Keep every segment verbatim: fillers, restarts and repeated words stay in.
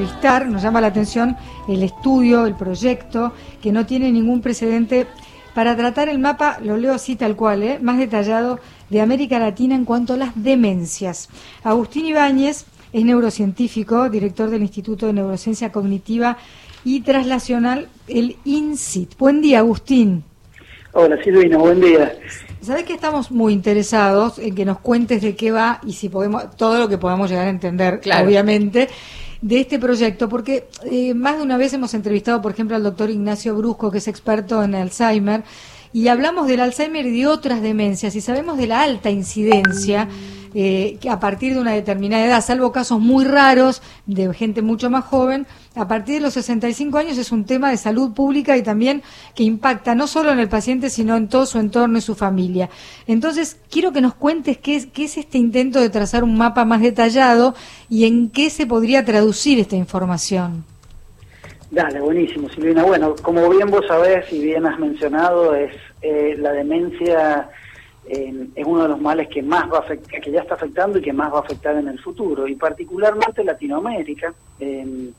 entrevistar, nos llama la atención el estudio, el proyecto, que no tiene ningún precedente para tratar el mapa, lo leo así tal cual, ¿eh? más detallado, de América Latina en cuanto a las demencias. Agustín Ibáñez es neurocientífico, director del Instituto de Neurociencia Cognitiva y Translacional, el INSIT. Buen día, Agustín. Hola, Silvina, buen día. Sabés que estamos muy interesados en que nos cuentes de qué va y si podemos, todo lo que podamos llegar a entender, claro, obviamente, de este proyecto, porque eh, más de una vez hemos entrevistado, por ejemplo, al doctor Ignacio Brusco, que es experto en Alzheimer, y hablamos del Alzheimer y de otras demencias, y sabemos de la alta incidencia eh, que a partir de una determinada edad, salvo casos muy raros de gente mucho más joven, a partir de los sesenta y cinco años es un tema de salud pública y también que impacta no solo en el paciente, sino en todo su entorno y su familia. Entonces, quiero que nos cuentes qué es, qué es este intento de trazar un mapa más detallado y en qué se podría traducir esta información. Dale, buenísimo, Silvina. Bueno, como bien vos sabés y bien has mencionado, es eh, la demencia eh, es uno de los males que más va a afectar, que ya está afectando y que más va a afectar en el futuro, y particularmente Latinoamérica, eh,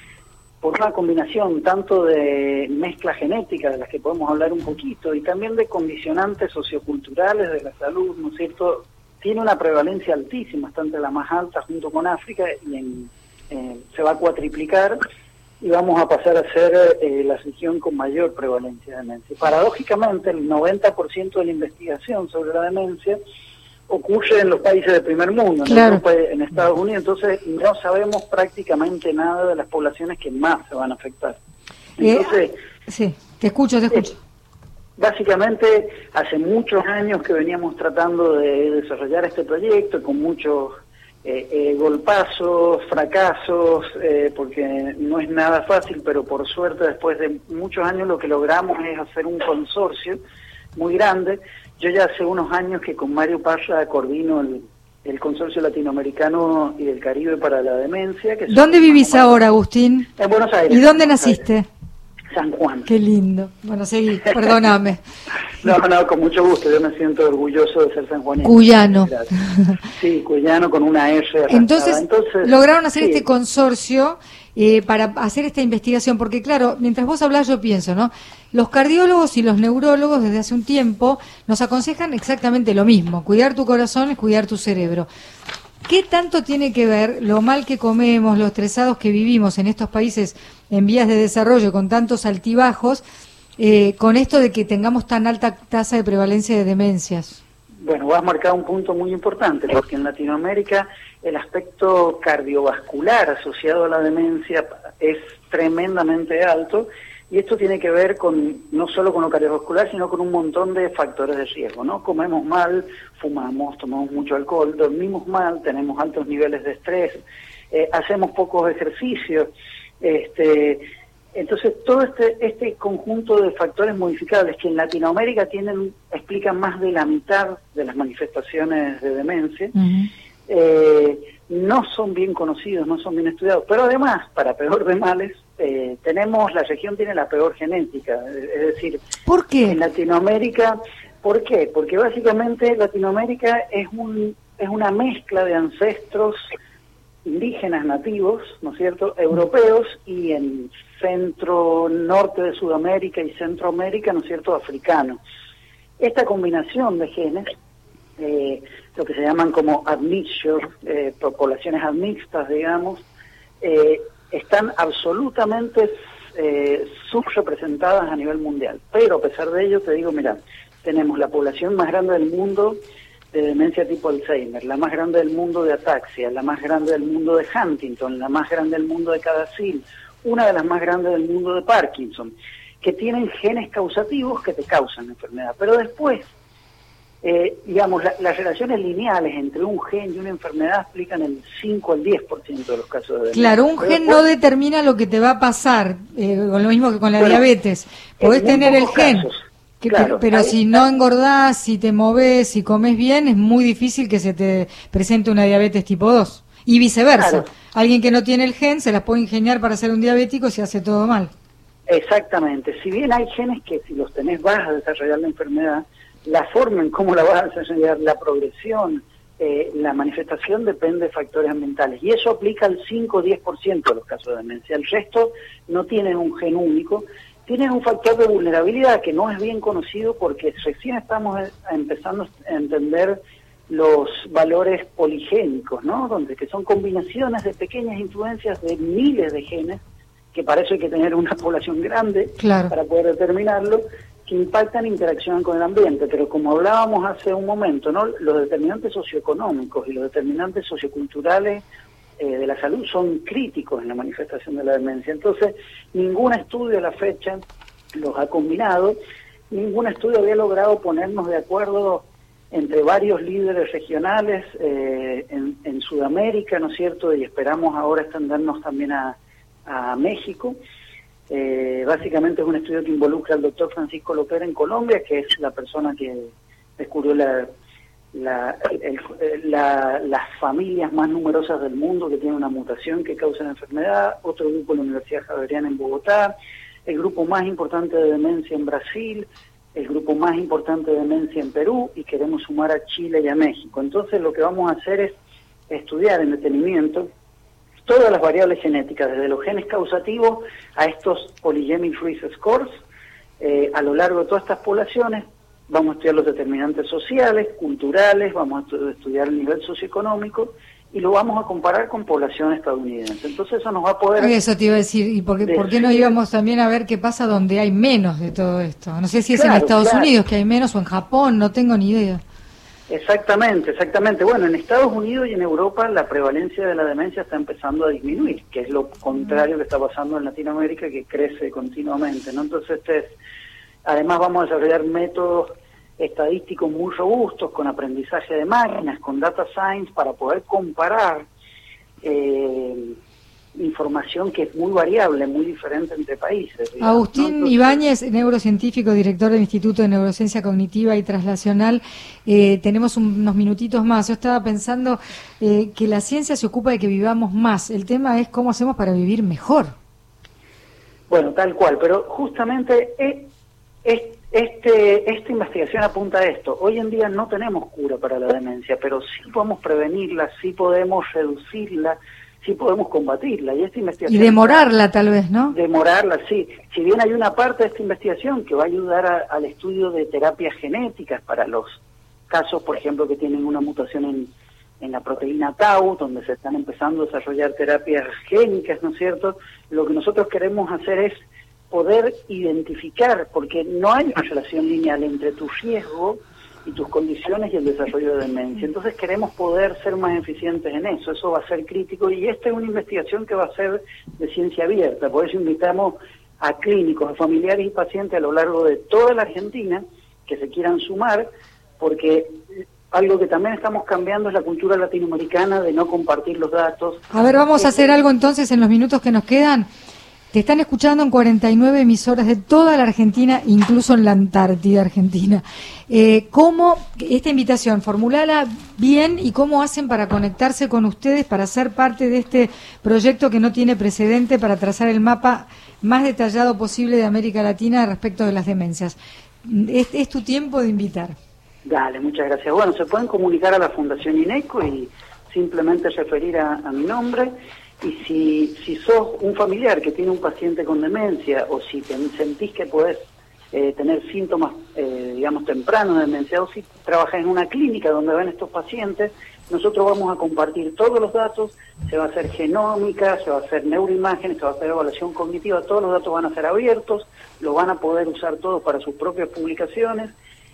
por una combinación tanto de mezcla genética, de las que podemos hablar un poquito, y también de condicionantes socioculturales de la salud, ¿no es cierto? Tiene una prevalencia altísima, bastante la más alta junto con África, y en, eh, se va a cuatriplicar, y vamos a pasar a ser eh, la región con mayor prevalencia de demencia. Paradójicamente, el noventa por ciento de la investigación sobre la demencia ocurre en los países del primer mundo, claro, en, en Estados Unidos, entonces no sabemos prácticamente nada de las poblaciones que más se van a afectar. Entonces, eh, sí, te escucho, te escucho. Eh, básicamente, hace muchos años que veníamos tratando de desarrollar este proyecto con muchos Eh, eh, golpazos, fracasos, eh, porque no es nada fácil, pero por suerte después de muchos años lo que logramos es hacer un consorcio muy grande. Yo ya hace unos años que con Mario Parra coordino el, el consorcio latinoamericano y del Caribe para la demencia. Que ¿Dónde vivís ahora, Agustín? En Buenos Aires. ¿Y dónde naciste? San Juan. Qué lindo. Bueno, seguí, perdóname. No, no, con mucho gusto. Yo me siento orgulloso de ser sanjuanino. Cuyano. Sí, cuyano con una R arrastrada. Entonces, Entonces lograron hacer sí. este consorcio eh, para hacer esta investigación, porque claro, mientras vos hablás yo pienso, ¿no? Los cardiólogos y los neurólogos desde hace un tiempo nos aconsejan exactamente lo mismo. Cuidar tu corazón es cuidar tu cerebro. ¿Qué tanto tiene que ver lo mal que comemos, lo estresados que vivimos en estos países en vías de desarrollo con tantos altibajos, eh, con esto de que tengamos tan alta tasa de prevalencia de demencias? Bueno, vas a marcar un punto muy importante, porque en Latinoamérica el aspecto cardiovascular asociado a la demencia es tremendamente alto, y esto tiene que ver con no solo con lo cardiovascular, sino con un montón de factores de riesgo, ¿no? Comemos mal, fumamos, tomamos mucho alcohol, dormimos mal, tenemos altos niveles de estrés, eh, hacemos pocos ejercicios, este, entonces todo este este conjunto de factores modificables que en Latinoamérica tienen explican más de la mitad de las manifestaciones de demencia. Uh-huh. eh, no son bien conocidos, no son bien estudiados, pero además, para peor de males, eh, tenemos, la región tiene la peor genética, es decir, ¿por qué? En Latinoamérica, ¿por qué? Porque básicamente Latinoamérica es un es una mezcla de ancestros indígenas nativos, ¿no es cierto?, europeos, y en centro norte de Sudamérica y Centroamérica, ¿no es cierto?, africanos. Esta combinación de genes, eh, lo que se llaman como admixture, eh, poblaciones admixtas, digamos, eh, están absolutamente eh, subrepresentadas a nivel mundial. Pero a pesar de ello, te digo, mira, tenemos la población más grande del mundo de demencia tipo Alzheimer, la más grande del mundo de ataxia, la más grande del mundo de Huntington, la más grande del mundo de Cadacil, una de las más grandes del mundo de Parkinson, que tienen genes causativos que te causan la enfermedad. Pero después, eh, digamos, la, las relaciones lineales entre un gen y una enfermedad explican el cinco al diez por ciento de los casos de demencia. Claro, un gen no determina lo que te va a pasar, eh, con lo mismo que con la bueno, diabetes. Podés tener el gen, que, claro, pero ahí, si no engordás, si te movés, si comes bien, es muy difícil que se te presente una diabetes tipo dos. Y viceversa. Claro. Alguien que no tiene el gen se las puede ingeniar para ser un diabético si hace todo mal. Exactamente. Si bien hay genes que si los tenés vas a desarrollar la enfermedad, la forma en cómo la vas a desarrollar, la progresión, eh, la manifestación depende de factores ambientales, y eso aplica al cinco o diez por ciento de los casos de demencia. El resto no tienen un gen único, tienen un factor de vulnerabilidad que no es bien conocido porque recién estamos empezando a entender los valores poligénicos, ¿no? Donde que son combinaciones de pequeñas influencias de miles de genes, que para eso hay que tener una población grande, claro, para poder determinarlo, que impactan e interaccionan con el ambiente. Pero como hablábamos hace un momento, ¿no? Los determinantes socioeconómicos y los determinantes socioculturales eh, de la salud son críticos en la manifestación de la demencia. Entonces, ningún estudio a la fecha los ha combinado, ningún estudio había logrado ponernos de acuerdo entre varios líderes regionales eh, en, en Sudamérica, ¿no es cierto? Y esperamos ahora extendernos también a, a México. Eh, básicamente es un estudio que involucra al doctor Francisco Lopera en Colombia, que es la persona que descubrió la, la, el, la, las familias más numerosas del mundo que tienen una mutación que causa la enfermedad, otro grupo en la Universidad Javeriana en Bogotá, el grupo más importante de demencia en Brasil, el grupo más importante de demencia en Perú, y queremos sumar a Chile y a México. Entonces lo que vamos a hacer es estudiar en detenimiento todas las variables genéticas, desde los genes causativos a estos polygenic risk scores, eh, a lo largo de todas estas poblaciones. Vamos a estudiar los determinantes sociales, culturales, vamos a estudiar el nivel socioeconómico, y lo vamos a comparar con población estadounidense. Entonces eso nos va a poder... Eso te iba a decir, ¿y por qué, decir... ¿por qué no íbamos también a ver qué pasa donde hay menos de todo esto? No sé si es claro, en Estados claro. Unidos que hay menos, o en Japón, no tengo ni idea. Exactamente, exactamente. Bueno, en Estados Unidos y en Europa la prevalencia de la demencia está empezando a disminuir, que es lo contrario que está pasando en Latinoamérica, que crece continuamente, ¿no? Entonces, este es, además vamos a desarrollar métodos estadísticos muy robustos, con aprendizaje de máquinas, con data science, para poder comparar eh, información que es muy variable, muy diferente entre países. Digamos, Agustín ¿no? Entonces, Ibáñez, neurocientífico, director del Instituto de Neurociencia Cognitiva y Translacional. Eh, tenemos un, unos minutitos más. Yo estaba pensando eh, que la ciencia se ocupa de que vivamos más. El tema es cómo hacemos para vivir mejor. Bueno, tal cual, pero justamente es, es, este, esta investigación apunta a esto. Hoy en día no tenemos cura para la demencia, pero sí podemos prevenirla, sí podemos reducirla, sí podemos combatirla. Y esta investigación... Y demorarla tal vez, ¿no? Demorarla, sí. Si bien hay una parte de esta investigación que va a ayudar a, al estudio de terapias genéticas para los casos, por ejemplo, que tienen una mutación en, en la proteína tau, donde se están empezando a desarrollar terapias génicas, ¿no es cierto? Lo que nosotros queremos hacer es poder identificar, porque no hay una relación lineal entre tu riesgo y tus condiciones y el desarrollo de demencia. Entonces queremos poder ser más eficientes en eso, eso va a ser crítico, y esta es una investigación que va a ser de ciencia abierta. Por eso invitamos a clínicos, a familiares y pacientes a lo largo de toda la Argentina que se quieran sumar, porque algo que también estamos cambiando es la cultura latinoamericana de no compartir los datos. A ver, vamos a hacer algo entonces en los minutos que nos quedan. Te están escuchando en cuarenta y nueve emisoras de toda la Argentina, incluso en la Antártida Argentina. Eh, ¿Cómo, esta invitación, formulala bien, y cómo hacen para conectarse con ustedes, para ser parte de este proyecto que no tiene precedente, para trazar el mapa más detallado posible de América Latina respecto de las demencias? Es, es tu tiempo de invitar. Dale, muchas gracias. Bueno, se pueden comunicar a la Fundación INECO y simplemente referir a, a mi nombre. Y si, si sos un familiar que tiene un paciente con demencia, o si te, sentís que podés eh, tener síntomas, eh, digamos, tempranos de demencia, o si trabajas en una clínica donde ven estos pacientes, nosotros vamos a compartir todos los datos. Se va a hacer genómica, se va a hacer neuroimágenes, se va a hacer evaluación cognitiva, todos los datos van a ser abiertos, lo van a poder usar todos para sus propias publicaciones.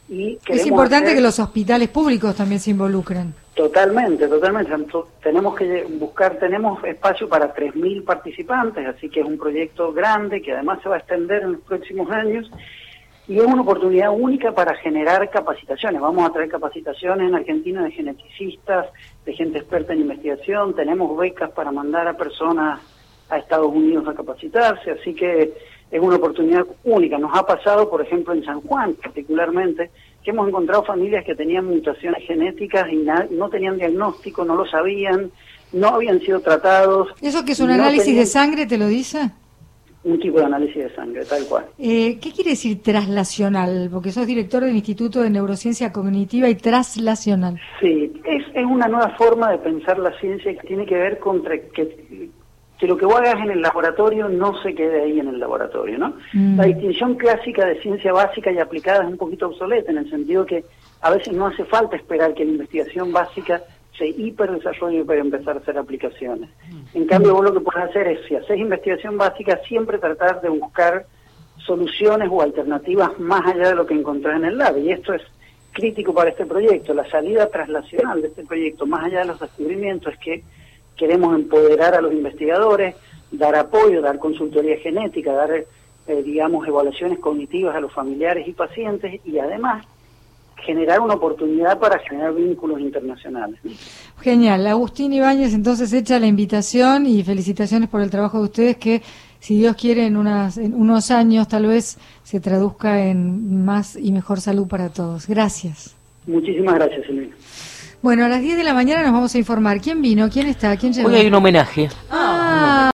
Y es importante hacer... que los hospitales públicos también se involucren. Totalmente, totalmente. Tenemos que buscar, tenemos espacio para tres mil participantes, así que es un proyecto grande que además se va a extender en los próximos años, y es una oportunidad única para generar capacitaciones. Vamos a traer capacitaciones en Argentina de geneticistas, de gente experta en investigación, tenemos becas para mandar a personas a Estados Unidos a capacitarse, así que es una oportunidad única. Nos ha pasado, por ejemplo, en San Juan particularmente, que hemos encontrado familias que tenían mutaciones genéticas y no tenían diagnóstico, no lo sabían, no habían sido tratados. ¿Eso que es un análisis tenían... de sangre te lo dice? un tipo de análisis de sangre, tal cual. Eh, ¿Qué quiere decir traslacional? Porque sos director del Instituto de Neurociencia Cognitiva y Traslacional. Sí, es, es una nueva forma de pensar la ciencia que tiene que ver con que, que lo que vos hagas en el laboratorio no se quede ahí en el laboratorio, ¿no? Mm. La distinción clásica de ciencia básica y aplicada es un poquito obsoleta, en el sentido que a veces no hace falta esperar que la investigación básica se hiperdesarrolle para empezar a hacer aplicaciones. En cambio, vos lo que podés hacer es, si haces investigación básica, siempre tratar de buscar soluciones o alternativas más allá de lo que encontrás en el lab. Y esto es crítico para este proyecto. La salida traslacional de este proyecto, más allá de los descubrimientos, es que queremos empoderar a los investigadores, dar apoyo, dar consultoría genética, dar, eh, digamos, evaluaciones cognitivas a los familiares y pacientes, y además generar una oportunidad para generar vínculos internacionales. Genial. Agustín Ibáñez, entonces hecha la invitación y felicitaciones por el trabajo de ustedes que, si Dios quiere, en, unas, en unos años tal vez se traduzca en más y mejor salud para todos. Gracias. Muchísimas gracias, Silvina. Bueno, a las diez de la mañana nos vamos a informar. ¿Quién vino? ¿Quién está? ¿Quién llegó? Hoy hay un homenaje. Ah.